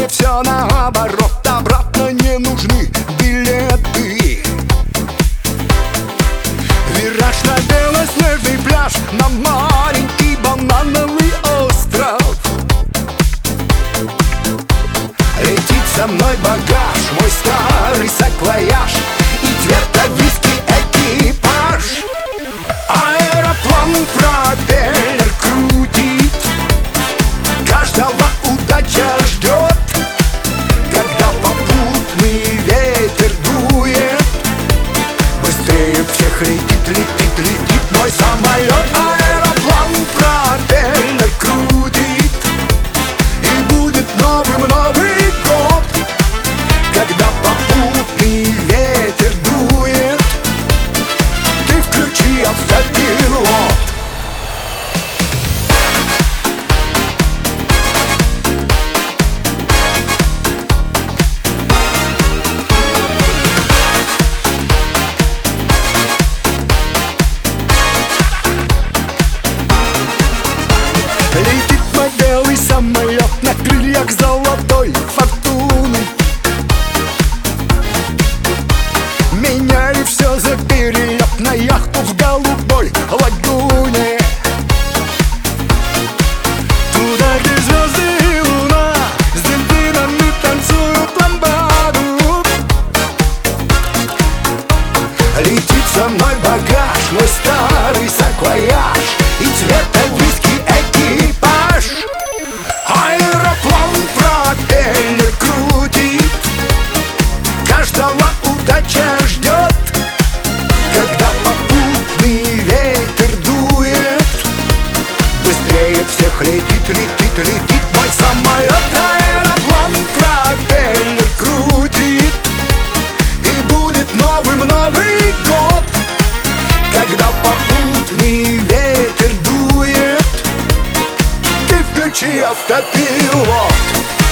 будет все наоборот. Обратно не нужны билеты. Вираж на белоснежный пляж, на маленький банановый остров. Летит со мной багаж, мой старый саквояж и твердовиский экипаж. Аэроплан пропеллер крутит, каждого удача ждет. Когда попутный ветер дует, быстрее всех летит, летит, летит мой самолет. Аэроплан пропеллер крутит, и будет новым Новый год. Когда попутный ветер дует, ты включи автопилот. Летит мой белый самолет на крыльях золотой фортуны. Меняю все за перелет на яхту в голубой лагуне. Туда, где звезды и луна с дельфинами танцуют ламбаду. Летит со мной багаж, мой старый саквояж и твердовиский экипаж. Аэроплан пропеллер крутит, каждого удача ждет. Когда попутный ветер дует, быстрее всех летит, летит, летит мой самолет. Аэроплан пропеллер крутит, и будет новым Новый год. Когда попутный ветер дует, ты включи автопилот.